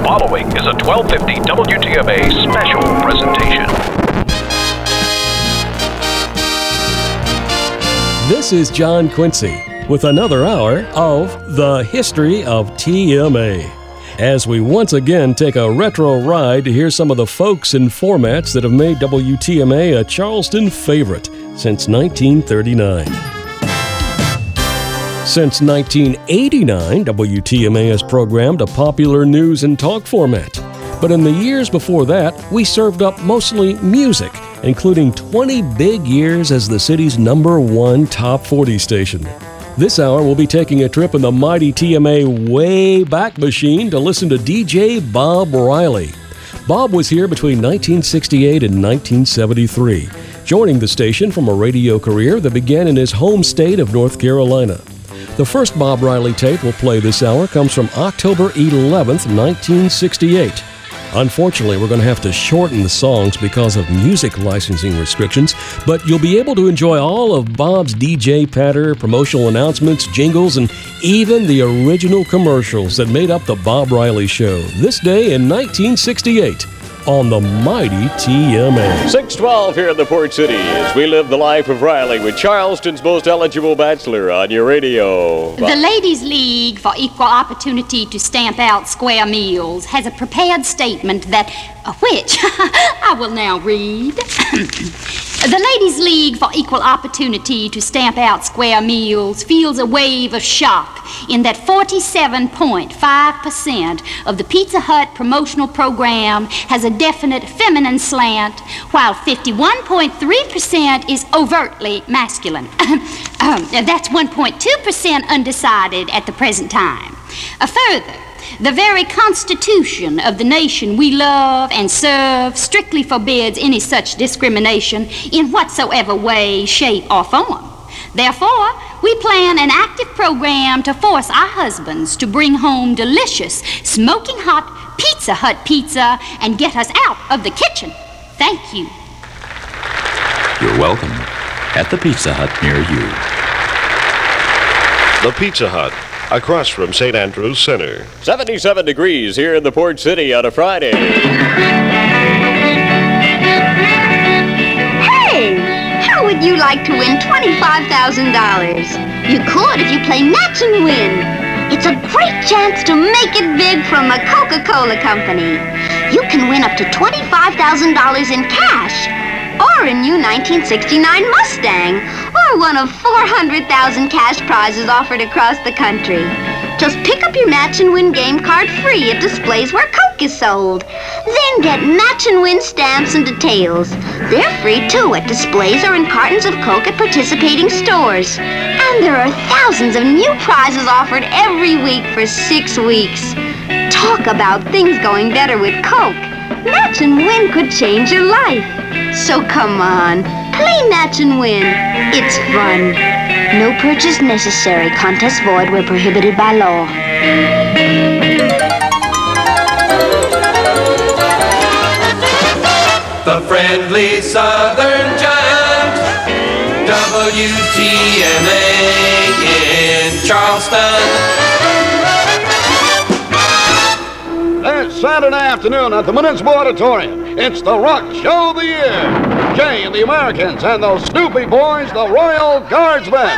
following is a 1250 WTMA special presentation. This is John Quincy with another hour of The History of TMA, as we once again take a retro ride to hear some of the folks and formats that have made WTMA a Charleston favorite since 1939. Since 1989, WTMA has programmed a popular news and talk format. But in the years before that, we served up mostly music, including 20 big years as the city's #1 top 40 station. This hour, we'll be taking a trip in the mighty TMA way back machine to listen to DJ Bob Riley. Bob was here between 1968 and 1973, joining the station from a radio career that began in his home state of North Carolina. The first Bob Riley tape we'll play this hour comes from October 11th, 1968. Unfortunately, we're going to have to shorten the songs because of music licensing restrictions, but you'll be able to enjoy all of Bob's DJ patter, promotional announcements, jingles, and even the original commercials that made up the Bob Riley Show this day in 1968. On the mighty TMA. 612 here in the Port City as we live the life of Riley with Charleston's most eligible bachelor on your radio. The Ladies League for Equal Opportunity to Stamp Out Square Meals has a prepared statement that, which I will now read. The Ladies League for Equal Opportunity to Stamp Out Square Meals feels a wave of shock in that 47.5% of the Pizza Hut promotional program has a definite feminine slant, while 51.3% is overtly masculine. That's 1.2% undecided at the present time. Further, the very constitution of the nation we love and serve strictly forbids any such discrimination in whatsoever way, shape, or form. Therefore, we plan an active program to force our husbands to bring home delicious, smoking hot Pizza Hut pizza and get us out of the kitchen. Thank you. You're welcome at the Pizza Hut near you. The Pizza Hut, across from St. Andrews Center. 77 degrees here in the Port City on a Friday. Hey, how would you like to win $25,000? You could if you play Match and Win. It's a great chance to make it big from the Coca-Cola Company. You can win up to $25,000 in cash, or a new 1969 Mustang, or one of 400,000 cash prizes offered across the country. Just pick up your Match and Win game card free at displays where Coke is sold. Then get Match and Win stamps and details. They're free too at displays or in cartons of Coke at participating stores. And there are thousands of new prizes offered every week for 6 weeks. Talk about things going better with Coke. Match and Win could change your life. So come on, play Match and Win. It's fun. No purchase necessary. Contest void where prohibited by law. The friendly Southern Giant, WTMA in Charleston. It's Saturday afternoon at the Municipal Auditorium. It's the rock show of the year. Jay and the Americans and those Snoopy boys, the Royal Guardsmen.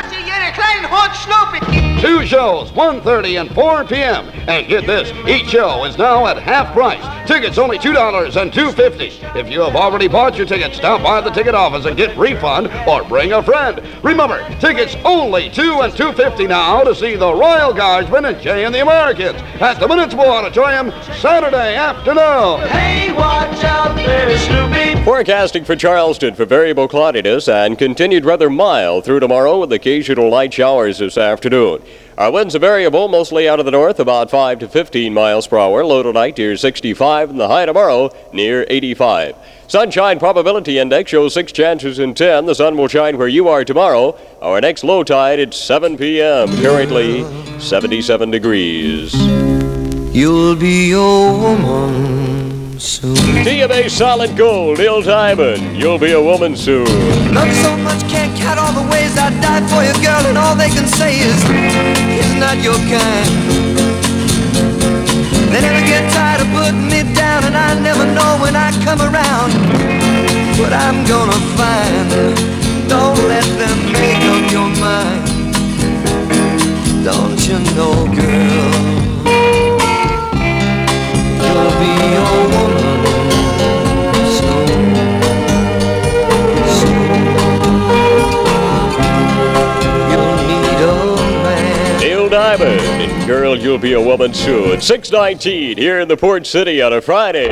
2 shows, 1:30 and 4 p.m. And get this, each show is now at half price. Tickets only $2 and $2.50. If you have already bought your ticket, stop by the ticket office and get refund or bring a friend. Remember, tickets only $2 and $2.50 now to see the Royal Guardsmen and Jay and the Americans at the Municipal Auditorium Saturday afternoon. Hey, watch out there, Snoopy. Forecasting for Charleston for variable cloudiness and continued rather mild through tomorrow with occasional light showers this afternoon. Our winds are variable, mostly out of the north, about 5 to 15 miles per hour. Low tonight near 65, and the high tomorrow near 85. Sunshine probability index shows 6 chances in 10. The sun will shine where you are tomorrow. Our next low tide at 7 p.m. Currently 77 degrees. You'll be your woman soon. TMA Solid Gold, Neil Diamond. You'll be a woman soon. Love so much, can't count all the ways I died for you, girl, and all they can say is, he's not your kind. They never get tired of might come around, but I'm gonna find. Don't let them make up your mind. Don't you know, girl, you'll be your woman soon. You'll need a man. Neil Diamond and Girl, You'll Be a Woman Soon. 6:19 here in the Port City on a Friday.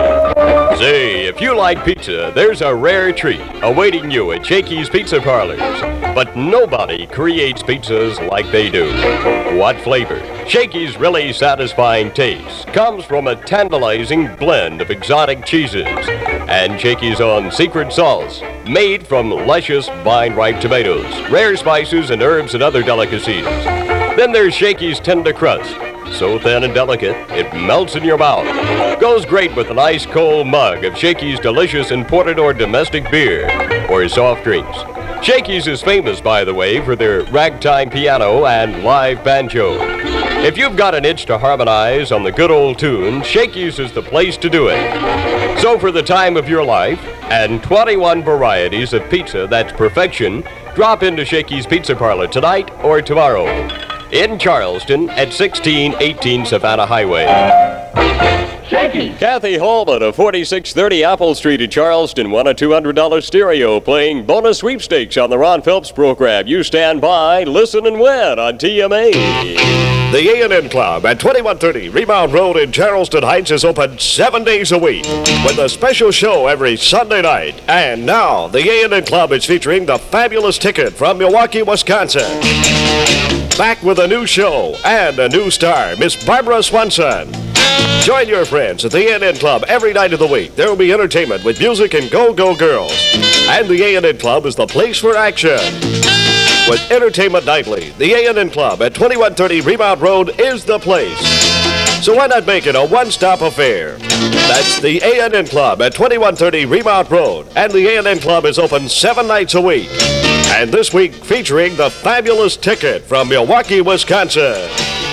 Say, if you like pizza, there's a rare treat awaiting you at Shakey's Pizza Parlors. But nobody creates pizzas like they do. What flavor? Shakey's really satisfying taste comes from a tantalizing blend of exotic cheeses and Shakey's own secret sauce made from luscious vine-ripe tomatoes, rare spices and herbs and other delicacies. Then there's Shakey's tender crust. So thin and delicate, it melts in your mouth. Goes great with an ice cold mug of Shakey's delicious imported or domestic beer or soft drinks. Shakey's is famous, by the way, for their ragtime piano and live banjo. If you've got an itch to harmonize on the good old tune, Shakey's is the place to do it. So for the time of your life and 21 varieties of pizza that's perfection, drop into Shakey's Pizza Parlor tonight or tomorrow. In Charleston at 1618 Savannah Highway. Shakey. Kathy Holman of 4630 Apple Street in Charleston won a $200 stereo playing bonus sweepstakes on the Ron Phelps program. You stand by, listen, and win on TMA. The A&N Club at 2130 Remount Road in Charleston Heights is open 7 days a week with a special show every Sunday night. And now, the A&N Club is featuring the fabulous Ticket from Milwaukee, Wisconsin. Back with a new show and a new star, Miss Barbara Swanson. Join your friends at the A&N Club every night of the week. There will be entertainment with music and go-go girls. And the A&N Club is the place for action. With entertainment nightly, the A&N Club at 2130 Remount Road is the place. So why not make it a one-stop affair? That's the A&N Club at 2130 Remount Road. And the A&N Club is open 7 nights a week. And this week featuring the fabulous Ticket from Milwaukee, Wisconsin.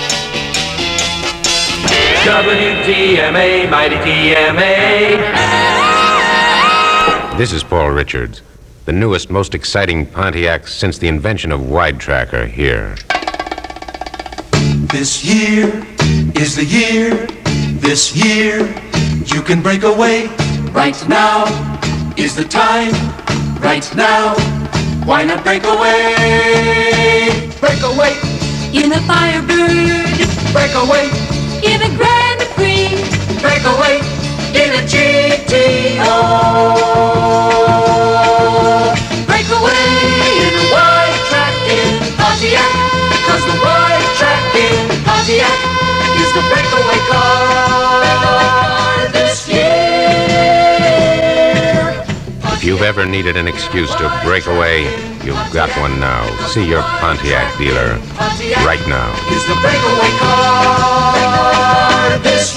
WTMA, mighty TMA. This is Paul Richards. The newest, most exciting Pontiac since the invention of Wide Tracker here. This year is the year. This year you can break away. Right now is the time. Right now, why not break away? Break away in a Firebird. Break away in a Grand Prix. Break away in a GTO. Break away in a wide track in Pontiac. Cause the wide track in Pontiac is the breakaway car this year. If you've ever needed an excuse to break away, you've got one now. See your Pontiac dealer right now. Is the breakaway car this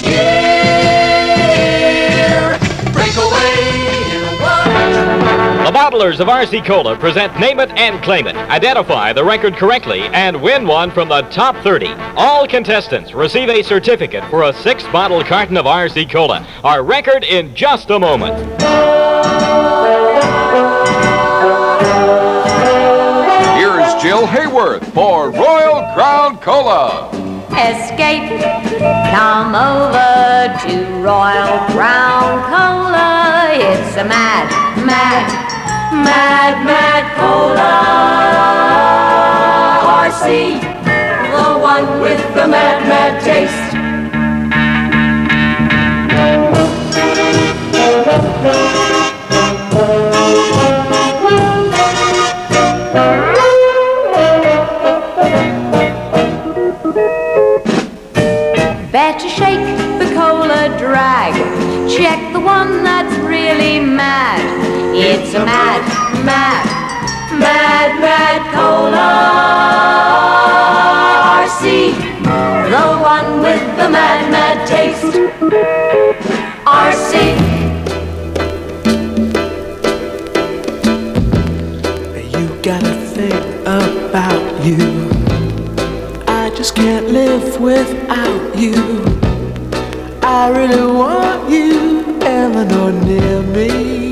year. Breakaway in a wide. The bottlers of RC Cola present Name It and Claim It. Identify the record correctly and win one from the top 30. All contestants receive a certificate for a 6-bottle carton of RC Cola. Our record in just a moment. Here's Jill Hayworth for Royal Crown Cola. Escape, come over to Royal Crown Cola. It's a mad, mad, mad, mad cola. RC, the one with the mad, mad taste. Better shake the cola drag. Check the one that's really mad. It's a mad, mad, mad, mad cola. RC, the one with the mad, mad taste. RC. You gotta think about you. I just can't live without you. I really want you heaven or near me.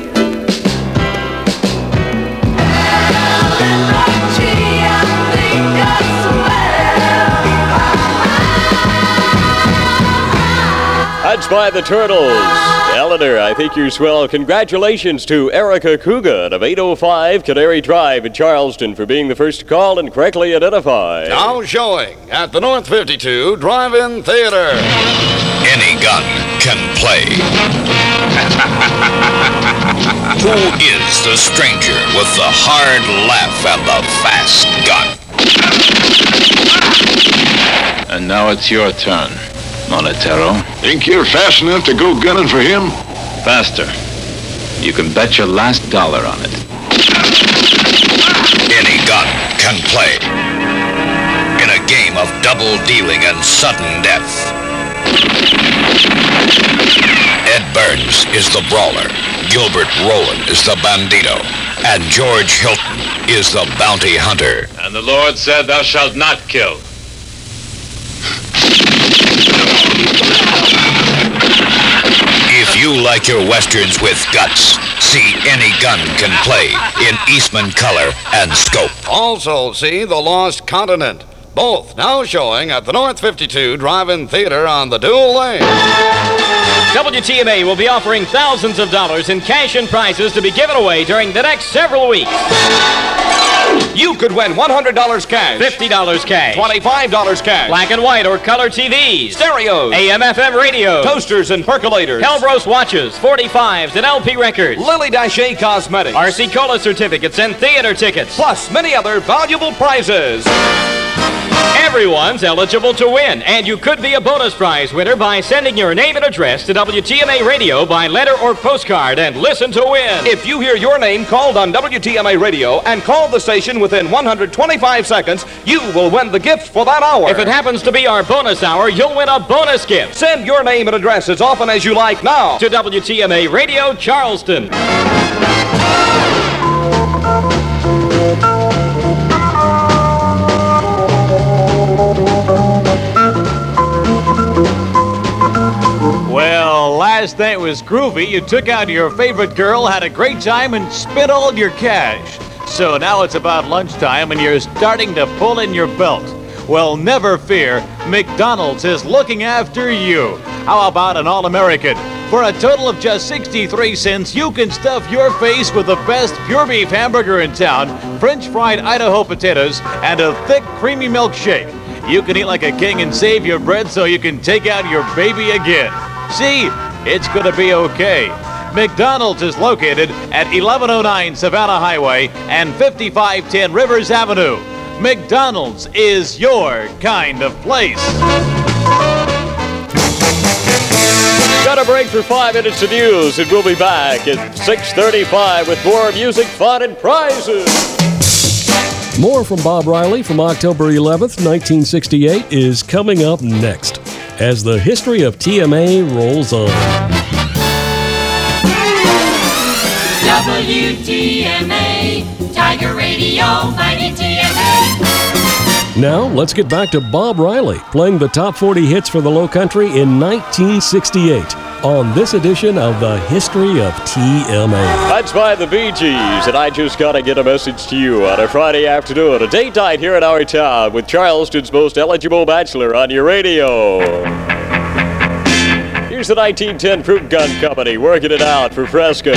That's by the Turtles. Eleanor, I think you're swell. Congratulations to Erica Coogan of 805 Canary Drive in Charleston for being the first to call and correctly identify. Now showing at the North 52 Drive-In Theater. Any gun can play. Who is the stranger with the hard laugh and the fast gun? And now it's your turn, Monetero. Think you're fast enough to go gunning for him? Faster. You can bet your last dollar on it. Any gun can play. In a game of double dealing and sudden death. Ed Burns is the brawler. Gilbert Rowland is the bandito. And George Hilton is the bounty hunter. And the Lord said, "Thou shalt not kill." If you like your westerns with guts, see Any Gun Can Play in Eastman color and scope. Also see The Lost Continent. Both now showing at the North 52 Drive-In Theater on the Dual Lane. WTMA will be offering thousands of dollars in cash and prizes to be given away during the next several weeks. You could win $100 cash, $50 cash, $25 cash, black and white or color TVs, stereos, AM/FM radio, toasters and percolators, Helbros watches, 45s and LP records, Lily Daché Cosmetics, RC Cola certificates and theater tickets, plus many other valuable prizes. Everyone's eligible to win, and you could be a bonus prize winner by sending your name and address to WTMA Radio by letter or postcard and listen to win. If you hear your name called on WTMA Radio and call the station within 125 seconds, you will win the gift for that hour. If it happens to be our bonus hour, you'll win a bonus gift. Send your name and address as often as you like now to WTMA Radio Charleston. Well, last night was groovy. You took out your favorite girl, had a great time, and spent all your cash. So now it's about lunchtime, and you're starting to pull in your belt. Well, never fear. McDonald's is looking after you. How about an All-American? For a total of just 63 cents, you can stuff your face with the best pure beef hamburger in town, French fried Idaho potatoes, and a thick, creamy milkshake. You can eat like a king and save your bread so you can take out your baby again. See, it's going to be okay. McDonald's is located at 1109 Savannah Highway and 5510 Rivers Avenue. McDonald's is your kind of place. Got a break for 5 minutes of news, and we'll be back at 6:35 with more music, fun, and prizes. More from Bob Riley from October 11th, 1968 is coming up next as the history of TMA rolls on. WTMA, Tiger Radio, Mighty TMA. Now, let's get back to Bob Riley playing the top 40 hits for the Low Country in 1968 on this edition of the History of TMA. That's by the Bee Gees, and I just gotta get a message to you on a Friday afternoon, a date night here in our town with Charleston's most eligible bachelor on your radio. Here's the 1910 Fruit Gun Company working it out for Fresca.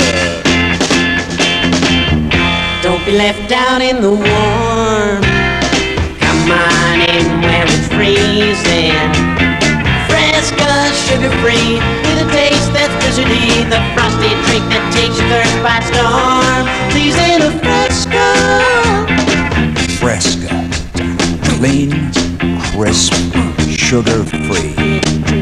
Don't be left out in the warm. Come on in where it's freezing. Fresca, sugar-free, with a taste that's blizzardy. The frosty drink that takes your thirst by storm. Please in a Fresca. Fresca. Clean, crisp, sugar-free.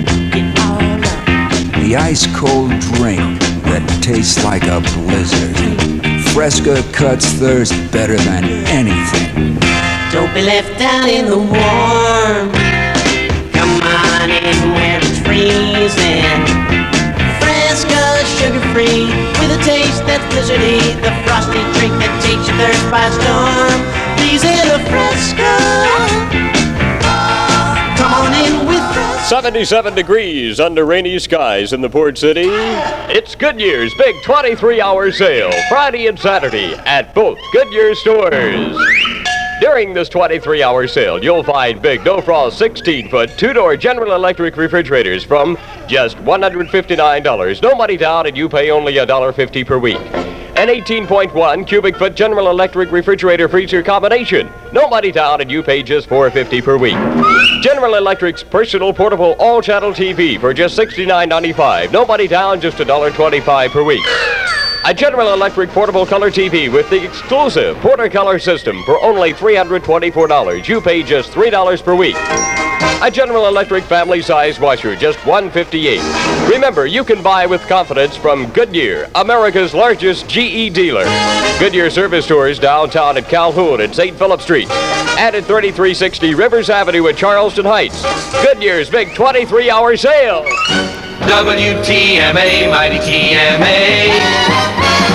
The ice-cold drink that tastes like a blizzard. Fresca cuts thirst better than anything. Don't be left out in the warm. Come on in where it's freezing. Fresca, sugar-free, with a taste that's blizzardy. The frosty drink that takes your thirst by storm. Please in a Fresca. Come on in with Fresca. 77 degrees under rainy skies in the Port City. It's Goodyear's big 23-hour sale, Friday and Saturday, at both Goodyear stores. During this 23-hour sale, you'll find big no-frost 16-foot two-door General Electric refrigerators from just $159. No money down, and you pay only $1.50 per week. An 18.1 cubic foot General Electric refrigerator freezer combination. No money down, and you pay just $4.50 per week. General Electric's personal portable all-channel TV for just $69.95. No money down, just $1.25 per week. A General Electric portable color TV with the exclusive Porter Color system for only $324. You pay just $3 per week. A General Electric family-size washer, just $158. Remember, you can buy with confidence from Goodyear, America's largest GE dealer. Goodyear service stores downtown at Calhoun and St. Philip Street. And at 3360 Rivers Avenue at Charleston Heights. Goodyear's big 23-hour sale. WTMA, mighty TMA.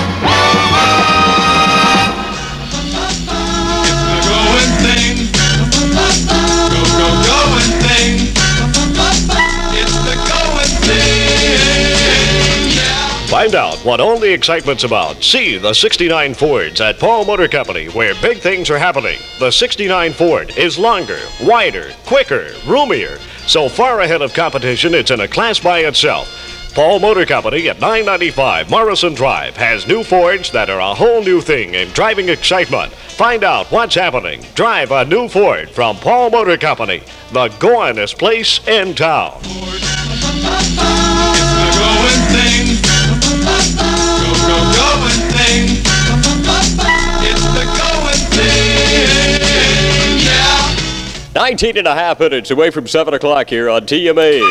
Find out what all the excitement's about. See the 69 Fords at Paul Motor Company, where big things are happening. The 69 Ford is longer, wider, quicker, roomier. So far ahead of competition, it's in a class by itself. Paul Motor Company at 995 Morrison Drive has new Fords that are a whole new thing in driving excitement. Find out what's happening. Drive a new Ford from Paul Motor Company, the goingest place in town. Going thing. It's the going thing. Yeah. 19 and a half minutes away from 7 o'clock here on TMA.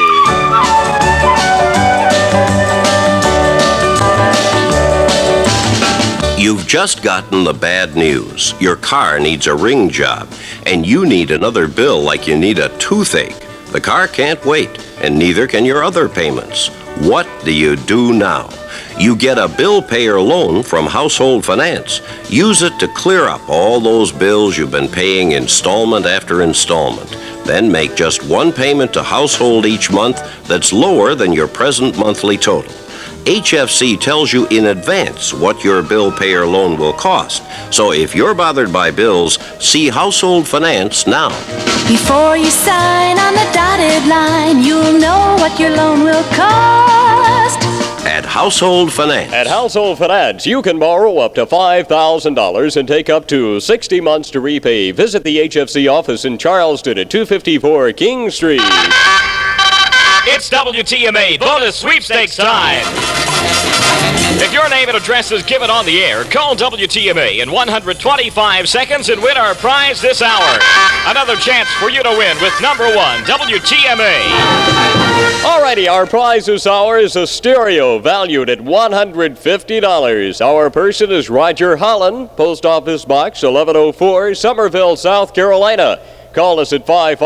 You've just gotten the bad news. Your car needs a ring job, and you need another bill like you need a toothache. The car can't wait, and neither can your other payments. What do you do now? You get a bill payer loan from Household Finance. Use it to clear up all those bills you've been paying installment after installment. Then make just one payment to Household each month that's lower than your present monthly total. HFC tells you in advance what your bill payer loan will cost. So if you're bothered by bills, see Household Finance now. Before you sign on the dotted line, you'll know what your loan will cost. At Household Finance. At Household Finance, you can borrow up to $5,000 and take up to 60 months to repay. Visit the HFC office in Charleston at 254 King Street. It's WTMA bonus sweepstakes time. If your name and address is given on the air, call WTMA in 125 seconds and win our prize this hour. Another chance for you to win with number one, WTMA. Alrighty, our prize this hour is a stereo valued at $150. Our person is Roger Holland, Post Office Box 1104, Summerville, South Carolina. Call us at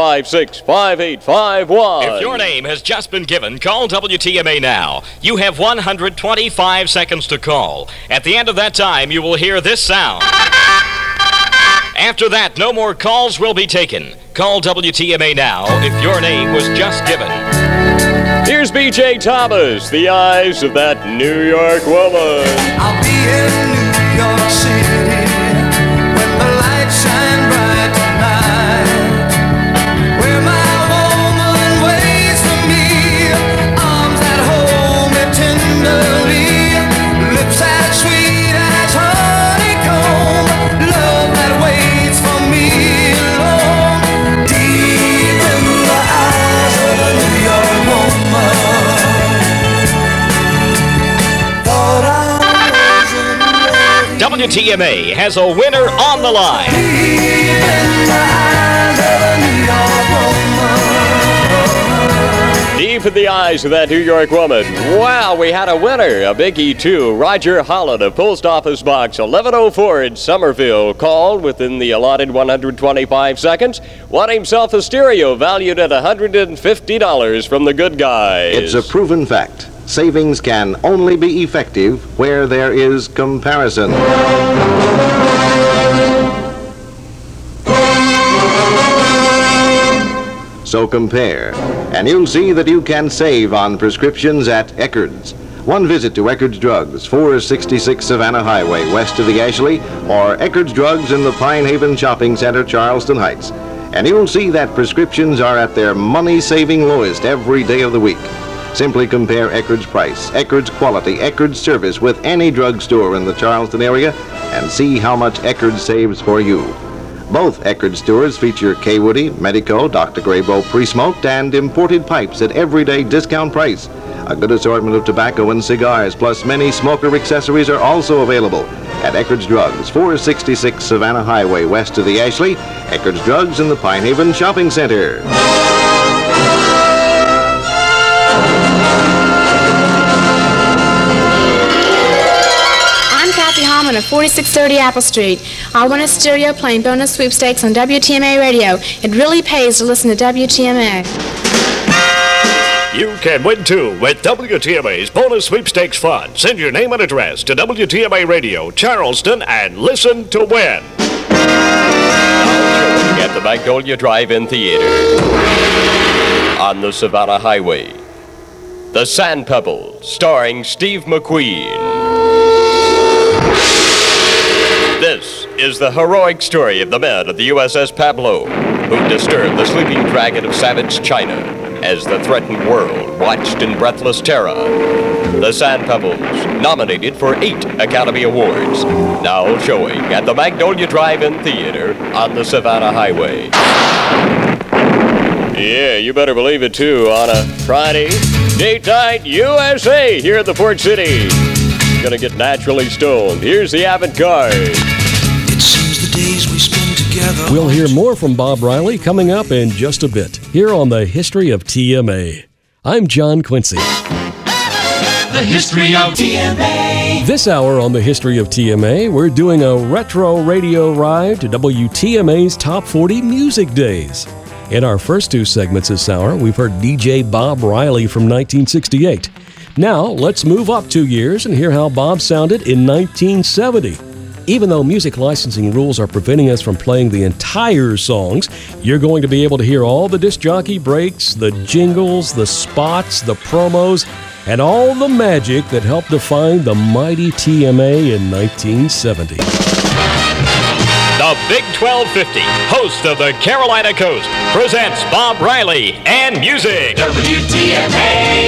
556-5851. If your name has just been given, call WTMA now. You have 125 seconds to call. At the end of that time, you will hear this sound. After that, no more calls will be taken. Call WTMA now if your name was just given. Here's B.J. Thomas, The Eyes of That New York Woman. I'll be in New York City when the lights shine bright tonight, where my woman waits for me, arms that hold me tenderly, lips as sweet as honeycomb, love that waits for me alone, deep in the eyes of a New York woman. WTMA has a winner on the line. Deep in the eyes of that New York woman. Wow, we had a winner, a biggie too. Roger Holland of Post Office Box 1104 in Somerville called within the allotted 125 seconds. Won himself a stereo valued at $150 from the Good Guys. It's a proven fact. Savings can only be effective where there is comparison. So compare. and you'll see that you can save on prescriptions at Eckerd's. One visit to Eckerd's Drugs, 466 Savannah Highway, west of the Ashley, or Eckerd's Drugs in the Pine Haven Shopping Center, Charleston Heights. And you'll see that prescriptions are at their money-saving lowest every day of the week. Simply compare Eckerd's price, Eckerd's quality, Eckerd's service with any drugstore in the Charleston area and see how much Eckerd's saves for you. Both Eckerd's stores feature K-Woody, Medico, Dr. Graybo pre-smoked, and imported pipes at everyday discount price. A good assortment of tobacco and cigars, plus many smoker accessories are also available at Eckerd's Drugs, 466 Savannah Highway, west of the Ashley. Eckerd's Drugs in the Pine Haven Shopping Center. I'm Kathy Hallman of 4630 Apple Street. I won a stereo playing bonus sweepstakes on WTMA radio. It really pays to listen to WTMA. You can win too with WTMA's bonus sweepstakes fund. Send your name and address to WTMA Radio, Charleston, and listen to win. Now showing at the Magnolia Drive-In Theater on the Savannah Highway. The Sand Pebble, starring Steve McQueen. This is the heroic story of the men of the USS Pablo, who disturbed the sleeping dragon of savage China as the threatened world watched in breathless terror. The Sand Pebbles, nominated for 8 Academy Awards, now showing at the Magnolia Drive-In Theater on the Savannah Highway. Yeah, you better believe it too, on a Friday, date night USA here at the Port City. Gonna get naturally stoned. Here's the avant-garde. It seems the days we spend together. We'll hear more from Bob Riley coming up in just a bit, here on the History of TMA. I'm John Quincy. The History of TMA. This hour on the History of TMA, we're doing a retro radio ride to WTMA's Top 40 Music Days. In our first 2 segments this hour, we've heard DJ Bob Riley from 1968. Now, let's move up 2 years and hear how Bob sounded in 1970. Even though music licensing rules are preventing us from playing the entire songs, you're going to be able to hear all the disc jockey breaks, the jingles, the spots, the promos, and all the magic that helped define the mighty TMA in 1970. The Big 1250, host of the Carolina Coast, presents Bob Riley and music. WTMA.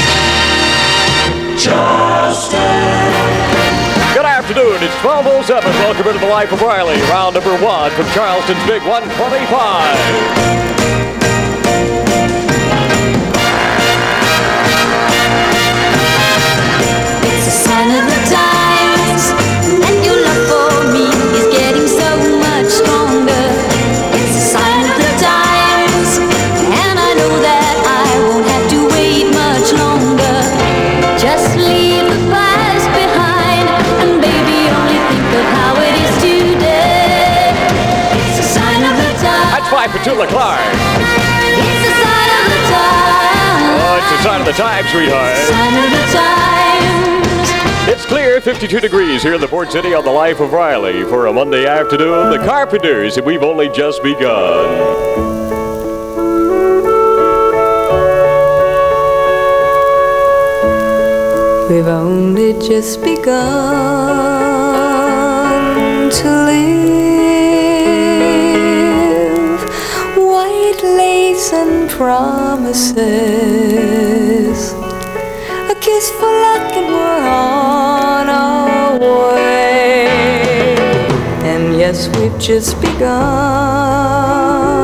Charleston. Good afternoon, it's 12:07. Welcome into the Life of Riley, round number 1 from Charleston's Big 125. It's a sign of the times, and your love for me is getting so much stronger. It's a sign of the times, and I know that I won't have to wait much longer. Just leave the past behind, and baby, only think of how it is today. It's a sign of the times. That's by Petula Clark. It's a sign of the times. Oh, it's a sign of the times, sweetheart. Sign of the times. It's clear, 52 degrees here in the Port City on the Life of Riley for a Monday afternoon. The Carpenters, and we've only just begun. We've only just begun to live. White lace and promises, a kiss for luck, and we're on our way. And yes, we've just begun.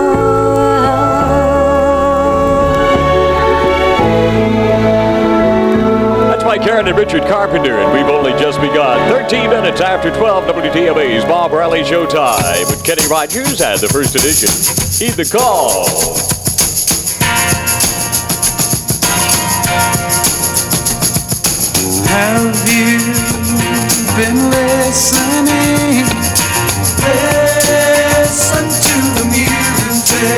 Karen and Richard Carpenter, and we've only just begun. 13 minutes after 12, WTMA's Bob Riley Showtime with Kenny Rogers and the first edition. Heed the call. Have you been listening? Listen to the music.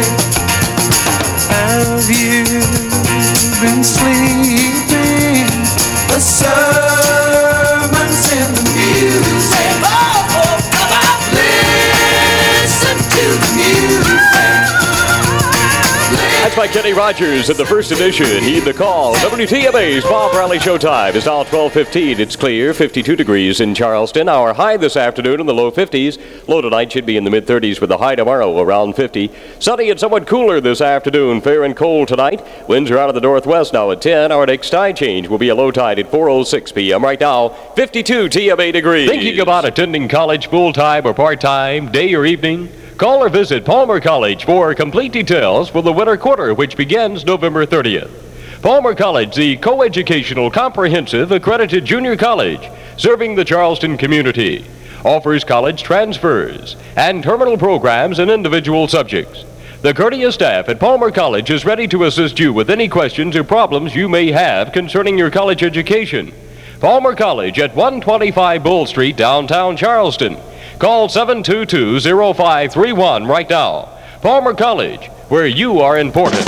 Have you been sleeping? The sermons in the music. Oh, come on, listen to the music. That's by Kenny Rogers in the first edition. Heed the call. WTMA's Bob Bradley Showtime is now 12:15. It's clear, 52 degrees in Charleston. Our high this afternoon in the low 50s. Low tonight should be in the mid-30s with a high tomorrow around 50. Sunny and somewhat cooler this afternoon. Fair and cold tonight. Winds are out of the northwest now at 10. Our next tide change will be a low tide at 4:06 p.m. Right now, 52 TMA degrees. Thinking about attending college full-time or part-time, day or evening? Call or visit Palmer College for complete details for the winter quarter, which begins November 30th. Palmer College, the coeducational, comprehensive, accredited junior college serving the Charleston community, offers college transfers and terminal programs in individual subjects. The courteous staff at Palmer College is ready to assist you with any questions or problems you may have concerning your college education. Palmer College at 125 Bull Street, downtown Charleston. Call 722-0531 right now. Palmer College, where you are important.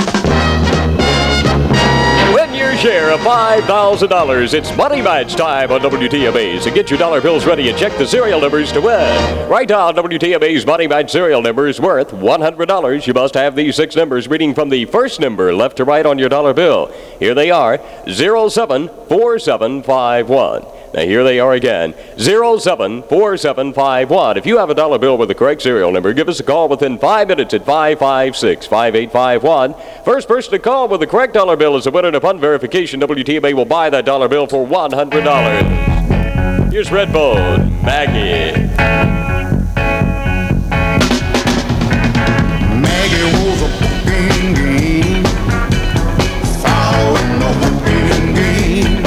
Win your share of $5,000. It's Money Match time on WTMA. So get your dollar bills ready and check the serial numbers to win. Right now, WTMA's Money Match serial number is worth $100. You must have these 6 numbers reading from the first number left to right on your dollar bill. Here they are, 074751. Now, here they are again, 074751. If you have a dollar bill with the correct serial number, give us a call within 5 minutes at 556-5851. First person to call with the correct dollar bill is a winner. Upon verification, WTMA will buy that dollar bill for $100. Here's Redbone, Maggie. Maggie was a booking game, following the booking game.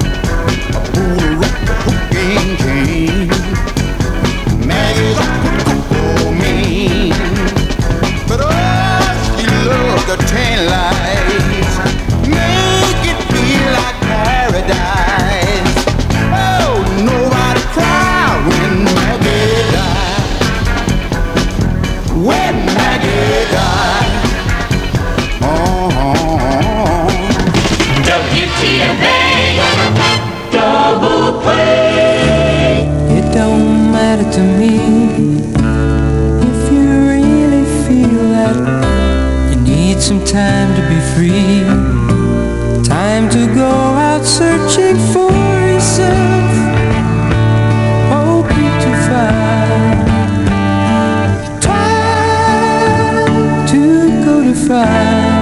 Maggie's a good me, but oh, she loved the tan lights, make it feel like paradise. Oh, nobody cried when Maggie died. When Maggie died. WTMA Double Play. It don't matter to me if you really feel that you need some time to be free, time to go out searching for yourself, hoping to find time to go to find.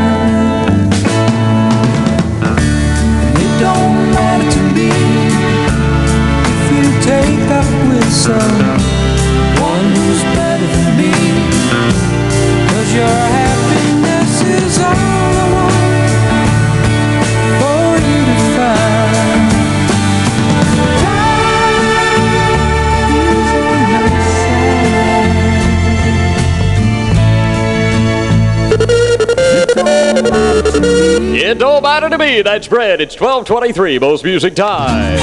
It don't matter to me if you take up with someone who's better than me, 'cause your happiness is all I want for you to find. It don't matter to me. That's Brett. It's 12:23, most music time.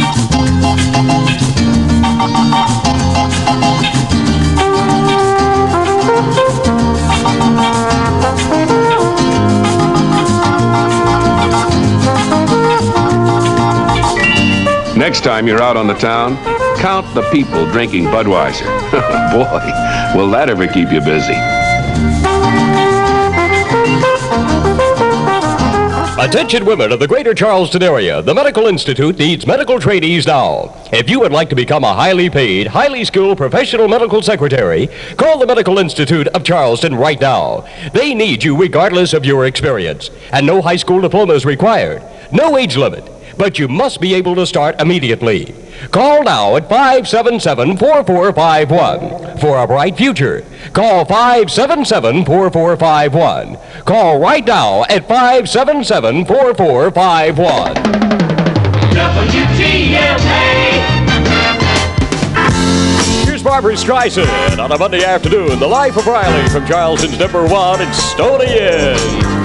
Next time you're out on the town, count the people drinking Budweiser. Boy, will that ever keep you busy. Attention women of the greater Charleston area. The Medical Institute needs medical trainees now. If you would like to become a highly paid, highly skilled professional medical secretary, call the Medical Institute of Charleston right now. They need you regardless of your experience. And no high school diploma is required. No age limit. But you must be able to start immediately. Call now at 577-4451 for a bright future. Call 577-4451. Call right now at 577-4451. WTMA. Here's Barbra Streisand on a Monday afternoon. The Life of Riley from Charleston's #1 and Stony Inn.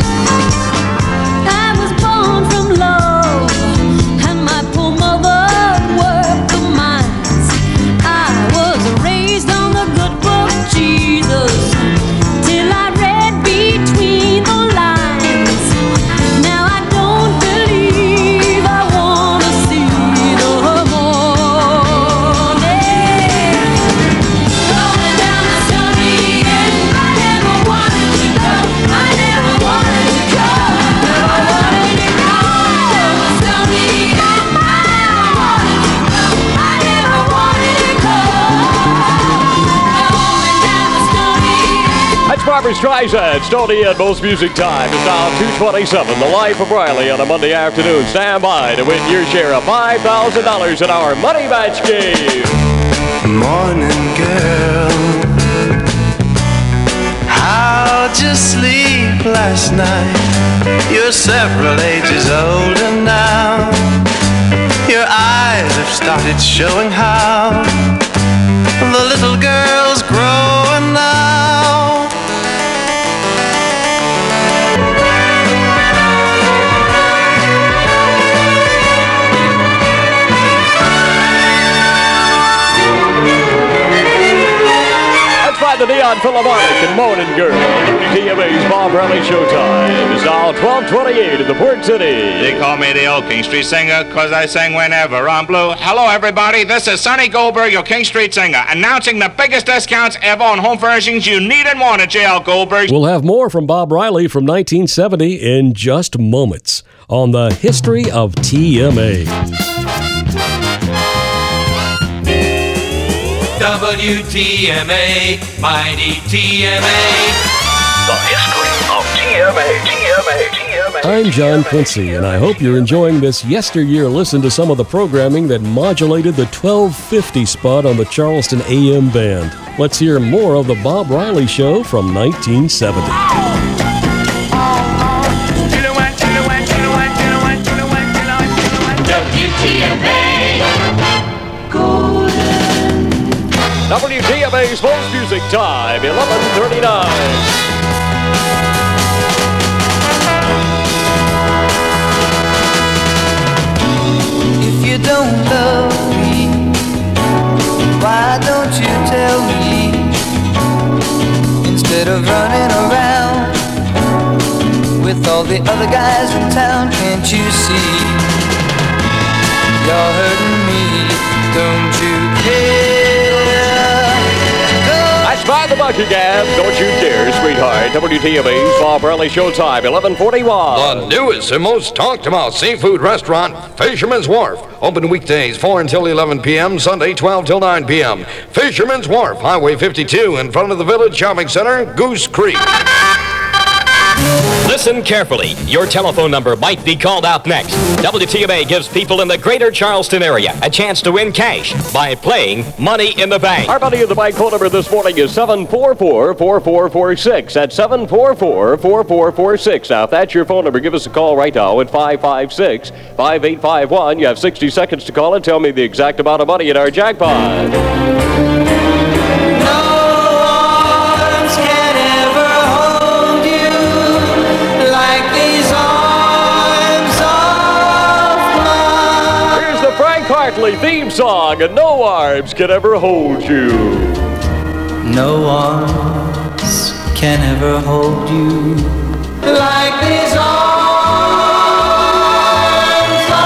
I was born from love, and my poor mother worked the mines. I was raised on the good book Jesus, till I read between the lines. Now I don't believe I wanna see the morning. Going down the Stony Inn, I never wanted to go, I never wanted Barbra Streisand, Stoney and Most Music Time is now 2:27. The Life of Riley on a Monday afternoon. Stand by to win your share of $5,000 in our Money Match game. Morning, girl. How'd you sleep last night? You're several ages older now. Your eyes have started showing how the little girl's growing now. The Neon Philharmonic and Morning Girl. WTMA's Bob Riley Showtime is now 12:28 in the Port City. They call me the old King Street Singer because I sing whenever I'm blue. Hello, everybody. This is Sonny Goldberg, your King Street Singer, announcing the biggest discounts ever on home furnishings you need and want at J.L. Goldberg. We'll have more from Bob Riley from 1970 in just moments on the history of TMA. WTMA, mighty TMA. The history of TMA. I'm John Quincy, and I hope you're enjoying this yesteryear listen to some of the programming that modulated the 1250 spot on the Charleston AM band. Let's hear more of the Bob Riley Show from 1970. WTMA's Most Music Time, 11:39. If you don't love me, why don't you tell me? Instead of running around with all the other guys in town, can't you see? You're hurting me, don't you care? By the Buckingham, don't you dare, sweetheart. WTMA's Bob Riley Showtime, 11:41. The newest and most talked about seafood restaurant, Fisherman's Wharf. Open weekdays 4 until 11 p.m., Sunday 12 till 9 p.m. Fisherman's Wharf, Highway 52, in front of the Village Shopping Center, Goose Creek. Listen carefully. Your telephone number might be called out next. WTMA gives people in the greater Charleston area a chance to win cash by playing Money in the Bank. Our Money in the Bank phone number this morning is 744-4446. That's 744-4446. Now, if that's your phone number, give us a call right now at 556-5851. You have 60 seconds to call and tell me the exact amount of money in our jackpot. Hartley theme song, and no arms can ever hold you. No arms can ever hold you like these arms of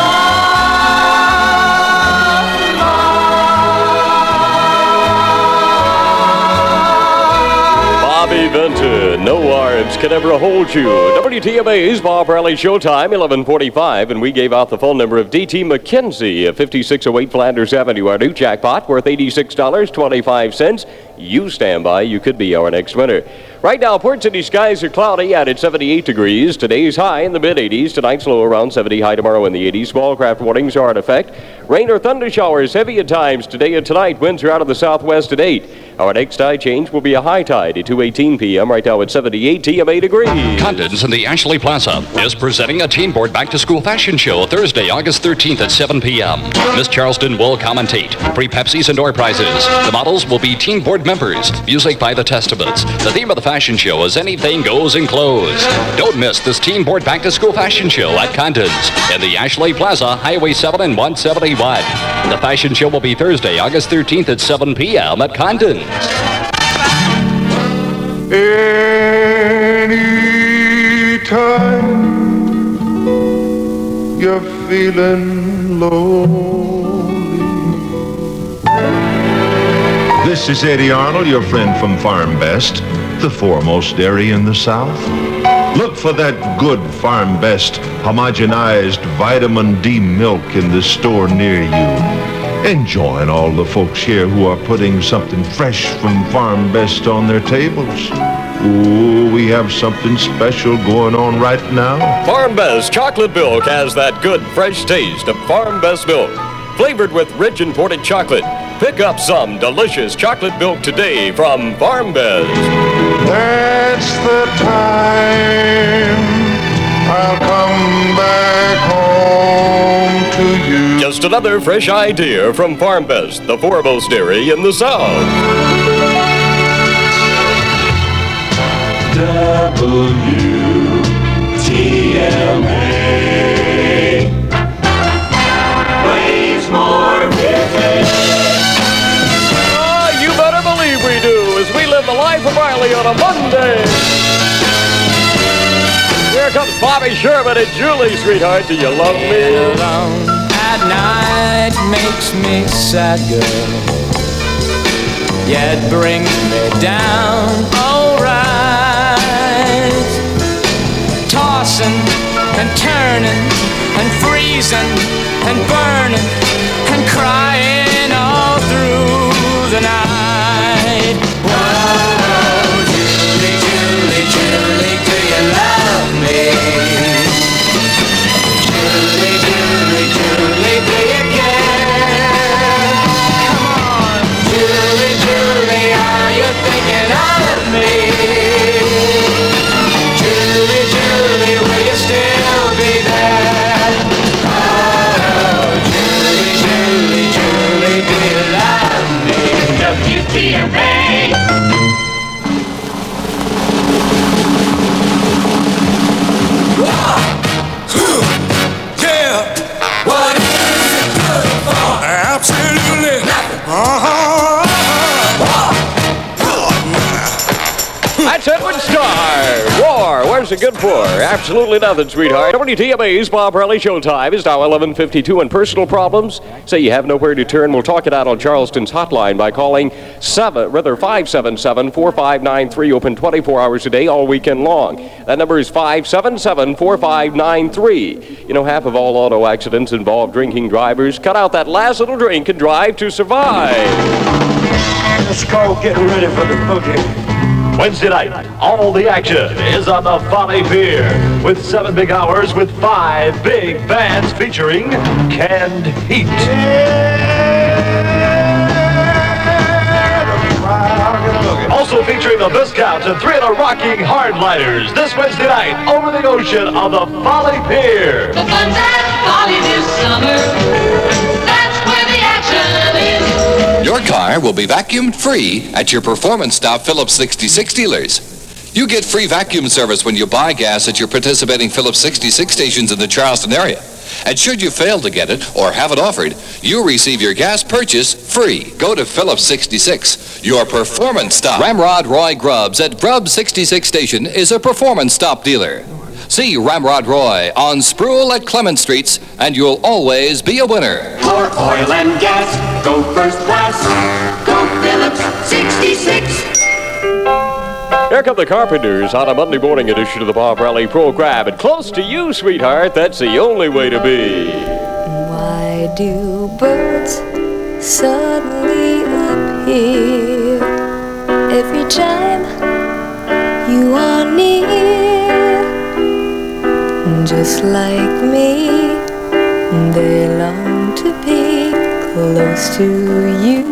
Bobby Vinton, no arms can ever hold you. WTMA's Bob Riley Showtime, 11:45, and we gave out the phone number of D.T. McKenzie of 5608 Flanders Avenue. Our new jackpot worth $86.25. You stand by, you could be our next winner. Right now, Port City skies are cloudy out at 78 degrees. Today's high in the mid-80s. Tonight's low around 70, high tomorrow in the 80s. Small craft warnings are in effect. Rain or thunder showers heavy at times today and tonight. Winds are out of the southwest at 8. Our next tide change will be a high tide at 2:18 p.m. Right now at 78 TMA degrees. Condon's in the Ashley Plaza is presenting a Teen Board Back to School Fashion Show Thursday, August 13th at 7 p.m. Miss Charleston will commentate. Free Pepsis and door prizes. The models will be Teen Board members. Music by the Testaments. The theme of the fashion show is anything goes in clothes. Don't miss this Teen Board Back to School Fashion Show at Condon's in the Ashley Plaza, Highway 7 and 171. The fashion show will be Thursday, August 13th at 7 p.m. at Condon's. Anytime you're feeling lonely. This is Eddie Arnold, your friend from Farm Best, the foremost dairy in the South. Look for that good Farm Best homogenized vitamin D milk in the store near you. And join all the folks here who are putting something fresh from Farm Best on their tables. Ooh, we have something special going on right now. Farm Best chocolate milk has that good, fresh taste of Farm Best milk, flavored with rich imported chocolate. Pick up some delicious chocolate milk today from Farm Best. That's the time I'll come back home to you. Just another fresh idea from Farm Best, the foremost dairy in the South. WTMA. Waves more music. You better believe we do, as we live the life of Riley on a Monday. Here comes Bobby Sherman and Julie, sweetheart. Do you love me? Alone at night makes me sad, girl. Yet brings me down, alright. Tossing and turning and freezing and burning and crying all through the night. Whoa, Julie, Julie, Julie, do you love me? Julie, Julie, Julie, do you care? Come on, Julie, Julie, are you thinking of me? Julie, Julie, will you still be there? Oh, Julie, Julie, Julie, do you love me? WTMA. Yeah, what is it good for? Absolutely nothing. That's Edwin Starr. War, where's it good for? Absolutely nothing, sweetheart. WTMA's Bob Riley Showtime is now 11:52, and personal problems? Say you have nowhere to turn? We'll talk it out on Charleston's hotline by calling 577-4593, open 24 hours a day, all weekend long. That number is 577-4593. You know, half of all auto accidents involve drinking drivers. Cut out that last little drink and drive to survive. Let's go get ready for the boogie. Wednesday night, all the action is on the Folly Pier with 7 big hours with 5 big bands featuring Canned Heat. Also featuring the Viscounts and 3 of the rocking Hardliners this Wednesday night over the ocean on the Folly Pier. The fun's at Folly this summer. That's where the action is. Your car will be vacuumed free at your Performance Stop Phillips 66 dealers. You get free vacuum service when you buy gas at your participating Phillips 66 stations in the Charleston area. And should you fail to get it or have it offered, you'll receive your gas purchase free. Go to Phillips 66, your Performance Stop. Ramrod Roy Grubbs at Grubbs 66 Station is a Performance Stop dealer. See Ramrod Roy on Spruill at Clement Streets, and you'll always be a winner. For oil and gas, go first class. Go Phillips 66. Here come the Carpenters on a Monday morning edition of the Bob Riley program. And close to you, sweetheart, that's the only way to be. Why do birds suddenly appear every time you are near? Just like me, they long to be close to you.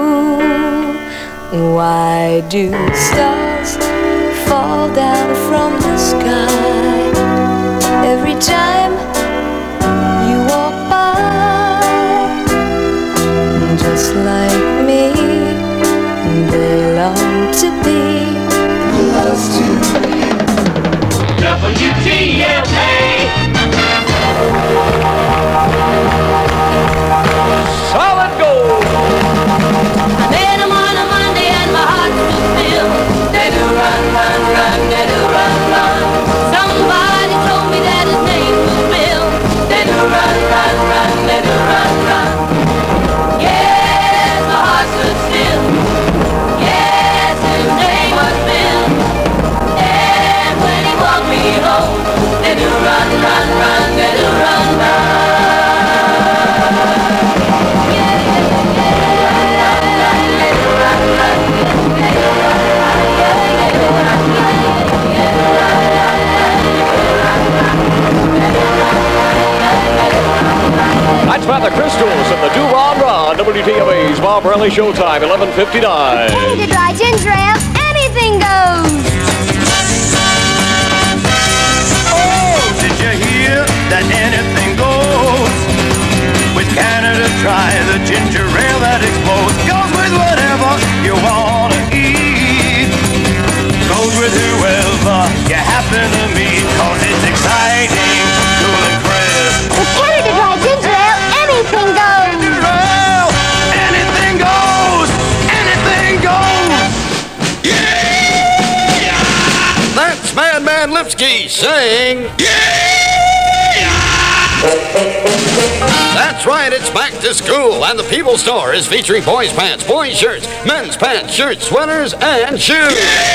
Why do stars fall down from the sky every time you walk by? Just like me, they long to be close to you. WTMA. Solid gold. I met him on a Monday and my heart was filled. They do run, run, run, they do run, run. Somebody told me that his name was Bill. They do run, run, run, they do run, run. Yes, my heart stood still. Yes, his name was Bill. And when he walked me home, they do run, Bob Riley Showtime, 11:59. Hey, to dry ginger ale, anything goes. Oh, did you hear that anything goes? With Canada Dry, the ginger ale that explodes. Goes with whatever you want to eat. Goes with whoever you happen to meet. Cause it's exciting, cool and crisp. With Canada Dry ginger ale, anything goes. Ginger ale, anything goes. Anything goes. Yeah! That's Madman Lipsky saying, That's right, it's back to school, and the People's Store is featuring boys' pants, boys' shirts, men's pants, shirts, sweaters, and shoes.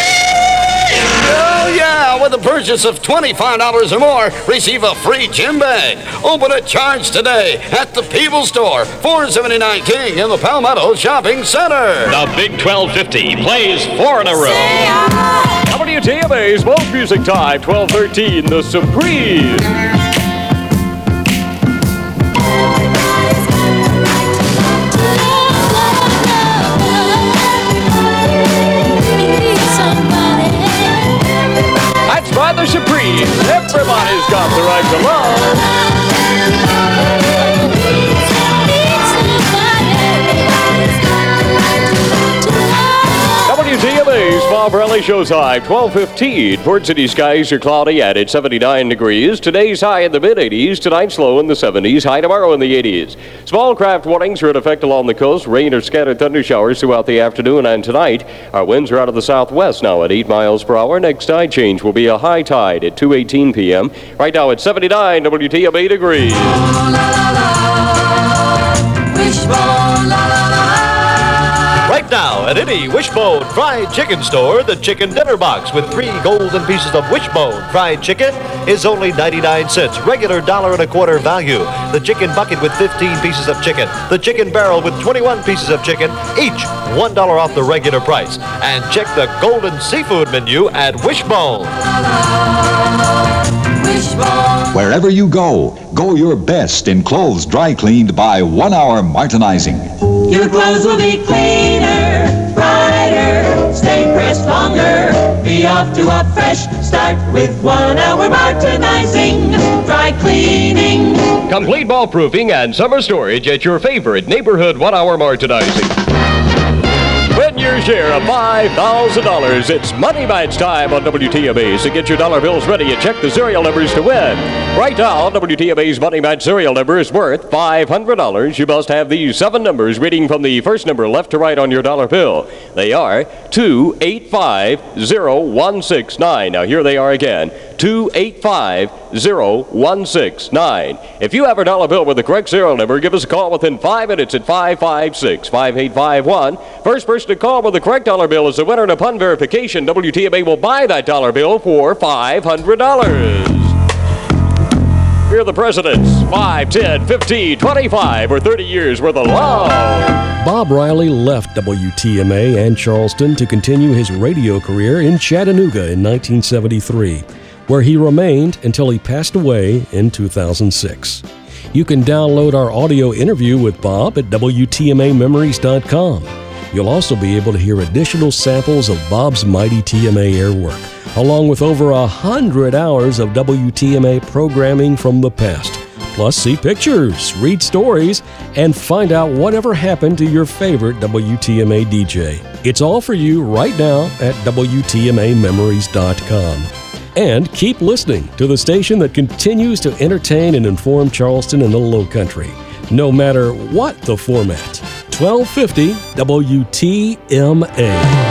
Oh, yeah, with a purchase of $25 or more, receive a free gym bag. Open a charge today at the People's Store, 479 King in the Palmetto Shopping Center. The Big 1250 plays 4 in a row. WTMA's Most Music Time, 12:13, The Supremes. By the Supremes, everybody's got the right to love. WTMA's Bob Riley Showtime, 12:15. Port City skies are cloudy at 79 degrees. Today's high in the mid-80s. Tonight's low in the 70s. High tomorrow in the 80s. Small craft warnings are in effect along the coast. Rain or scattered thunder showers throughout the afternoon and tonight. Our winds are out of the southwest now at 8 miles per hour. Next tide change will be a high tide at 2:18 p.m. Right now it's 79 WTMA degrees. Wishbone, la la la. Right now at any Wishbone Fried Chicken store, the chicken dinner box with 3 golden pieces of Wishbone fried chicken is only 99 cents, regular $1.25 value. The chicken bucket with 15 pieces of chicken, the chicken barrel with 21 pieces of chicken, each $1 off the regular price. And check the golden seafood menu at Wishbone. Wherever you go, go your best in clothes dry cleaned by 1 hour martinizing. Your clothes will be cleaner, brighter, stay pressed longer. Be off to a fresh start with 1 hour martinizing, dry cleaning. Complete ball proofing and summer storage at your favorite neighborhood 1 hour martinizing. Win your share of $5,000. It's Money Match time on WTMA. So get your dollar bills ready and check the serial numbers to win. Right now, WTMA's Money Match serial number is worth $500. You must have these 7 numbers reading from the first number left to right on your dollar bill. They are 2850169. Now here they are again. 2850169. If you have a dollar bill with the correct serial number, give us a call within 5 minutes at 556-5851. First person to call with the correct dollar bill is the winner, and upon verification, WTMA will buy that dollar bill for $500. Here are the presidents. 5, 10, 15, 25, or 30 years worth of love. Bob Riley left WTMA and Charleston to continue his radio career in Chattanooga in 1973, where he remained until he passed away in 2006. You can download our audio interview with Bob at WTMAmemories.com. You'll also be able to hear additional samples of Bob's Mighty TMA air work, along with over 100 hours of WTMA programming from the past. Plus, see pictures, read stories, and find out whatever happened to your favorite WTMA DJ. It's all for you right now at WTMAmemories.com. And keep listening to the station that continues to entertain and inform Charleston and the Lowcountry, no matter what the format. 1250 WTMA.